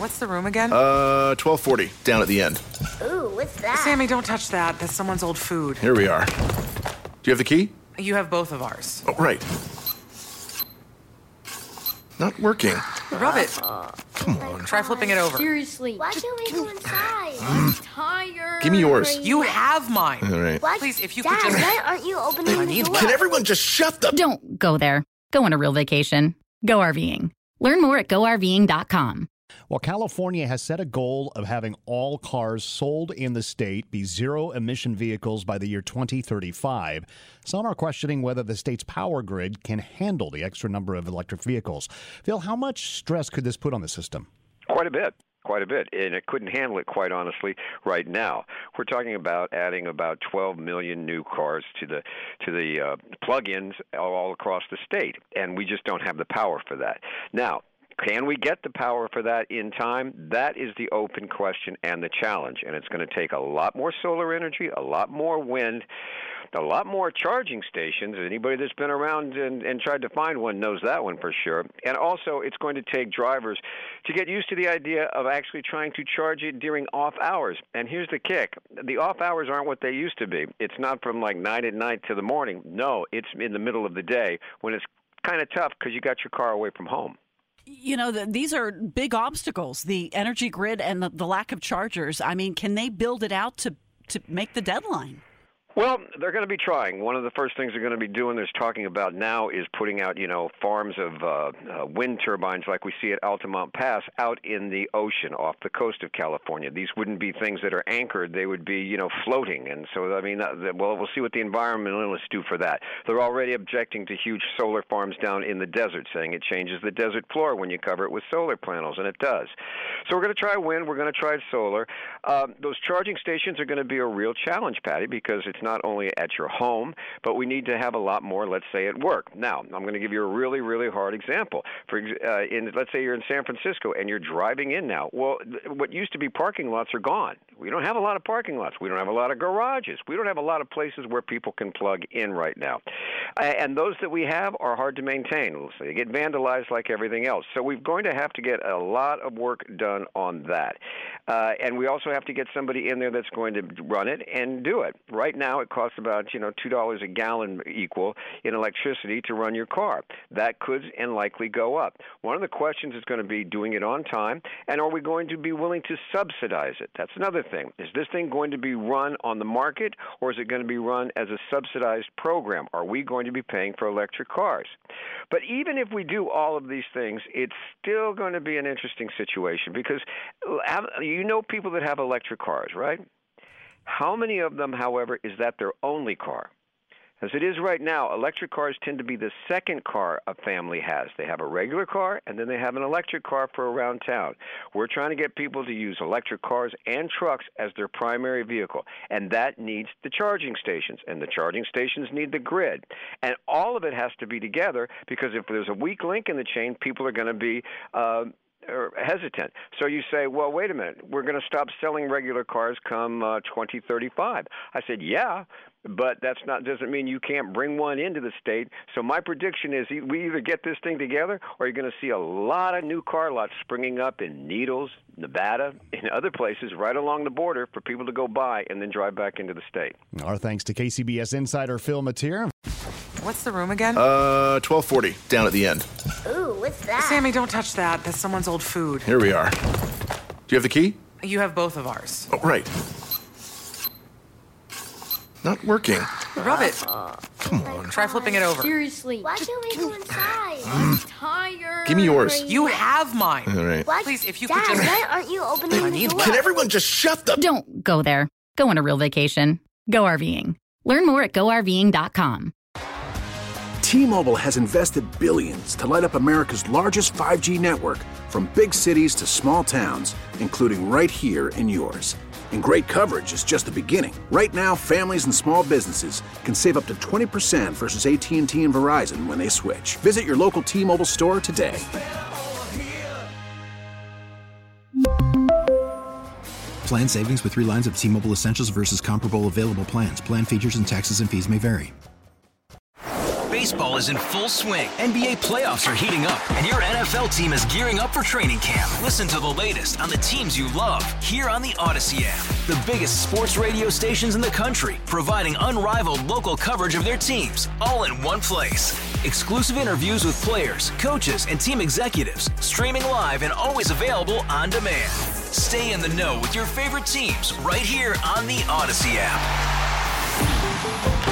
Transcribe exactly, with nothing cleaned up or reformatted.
What's the room again? Uh, twelve forty, down at the end. Ooh, what's that? Sammy, don't touch that. That's someone's old food. Here we are. Do you have the key? You have both of ours. Oh, right. Not working. Rub it. Come on. Try flipping it over. Seriously. Why can't we go inside? I'm tired. Give me yours. You have mine. All right. What? Please, if you Dad, could just... why aren't you opening I the need door? Can everyone just shut the... Don't go there. Go on a real vacation. Go RVing. Learn more at go R V ing dot com. Well, California has set a goal of having all cars sold in the state be zero-emission vehicles by the year twenty thirty-five. Some are questioning whether the state's power grid can handle the extra number of electric vehicles. Phil, how much stress could this put on the system? Quite a bit. Quite a bit, and it couldn't handle it, quite honestly, right now. We're talking about adding about twelve million new cars to the to the uh, plug-ins all across the state, and we just don't have the power for that. Now, can we get the power for that in time? That is the open question and the challenge, and it's going to take a lot more solar energy, a lot more wind, a lot more charging stations. Anybody that's been around and, and tried to find one knows that one for sure. And also, it's going to take drivers to get used to the idea of actually trying to charge it during off hours. And here's the kick. The off hours aren't what they used to be. It's not from like nine at night to the morning. No, it's in the middle of the day when it's kind of tough because you got your car away from home. You know, the, these are big obstacles, the energy grid and the, the lack of chargers. I mean, can they build it out to, to make the deadline? Well, they're going to be trying. One of the first things they're going to be doing, they're talking about now, is putting out, you know, farms of uh, uh, wind turbines like we see at Altamont Pass out in the ocean off the coast of California. These wouldn't be things that are anchored. They would be, you know, floating. And so, I mean, uh, well, we'll see what the environmentalists do for that. They're already objecting to huge solar farms down in the desert, saying it changes the desert floor when you cover it with solar panels, and it does. So we're going to try wind. We're going to try solar. Um, those charging stations are going to be a real challenge, Patty, because it's not only at your home, but we need to have a lot more, let's say, at work. Now, I'm going to give you a really, really hard example. For uh, in, let's say you're in San Francisco and you're driving in now. Well, th- what used to be parking lots are gone. We don't have a lot of parking lots. We don't have a lot of garages. We don't have a lot of places where people can plug in right now. Uh, and those that we have are hard to maintain. So they get vandalized like everything else. So we're going to have to get a lot of work done on that. Uh, and we also have to get somebody in there that's going to run it and do it. Right now, it costs about, you know, two dollars a gallon equal in electricity to run your car. That could and likely go up. One of the questions is going to be doing it on time, and are we going to be willing to subsidize it? That's another thing. Is this thing going to be run on the market, or is it going to be run as a subsidized program? Are we going to be paying for electric cars? But even if we do all of these things, it's still going to be an interesting situation because you know people that have electric cars, right? How many of them, however, is that their only car? As it is right now, electric cars tend to be the second car a family has. They have a regular car, and then they have an electric car for around town. We're trying to get people to use electric cars and trucks as their primary vehicle, and that needs the charging stations, and the charging stations need the grid. And all of it has to be together because if there's a weak link in the chain, people are going to be uh, or hesitant. So you say, well, wait a minute, we're going to stop selling regular cars come uh, twenty thirty-five. I said, yeah, but that's not doesn't mean you can't bring one into the state. So my prediction is we either get this thing together or you're going to see a lot of new car lots springing up in Needles, Nevada, and other places right along the border for people to go buy and then drive back into the state. Our thanks to K C B S insider Phil Matier. What's the room again? Uh, twelve forty, down at the end. Ooh, what's that? Sammy, don't touch that. That's someone's old food. Here we are. Do you have the key? You have both of ours. Oh, right. Not working. Rub it. Come on. Try flipping it over. Seriously. Why can't we go inside? I'm tired. Give me yours. You have mine. All right. What? Please, if you Dad, could just... why aren't you opening I the need door? one. Can everyone just shut the... Don't go there. Go on a real vacation. Go RVing. Learn more at go R V ing dot com. T-Mobile has invested billions to light up America's largest five G network from big cities to small towns, including right here in yours. And great coverage is just the beginning. Right now, families and small businesses can save up to twenty percent versus A T and T and Verizon when they switch. Visit your local T-Mobile store today. Plan savings with three lines of T-Mobile Essentials versus comparable available plans. Plan features and taxes and fees may vary. Baseball is in full swing. N B A playoffs are heating up, and your N F L team is gearing up for training camp. Listen to the latest on the teams you love here on the Odyssey app. The biggest sports radio stations in the country, providing unrivaled local coverage of their teams, all in one place. Exclusive interviews with players, coaches, and team executives, streaming live and always available on demand. Stay in the know with your favorite teams right here on the Odyssey app.